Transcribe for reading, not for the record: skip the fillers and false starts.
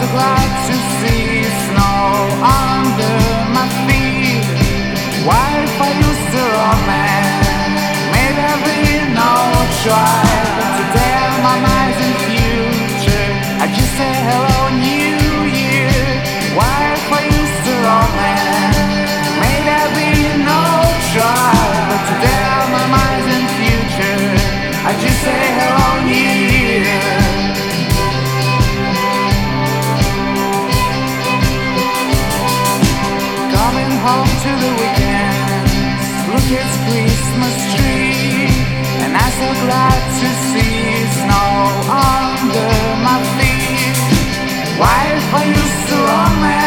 glad to see snow under my feet. What if I used to romance? Maybe I've been no try, but today I'm my mind's in future. I just say hello, New Year. What if I used to romance? Maybe I've been no try, but today I'm my mind's in future. I just say hello, New Year. Coming home to the weekends, look at Christmas tree, and I'm so glad to see snow under my feet. Why if I used to romance?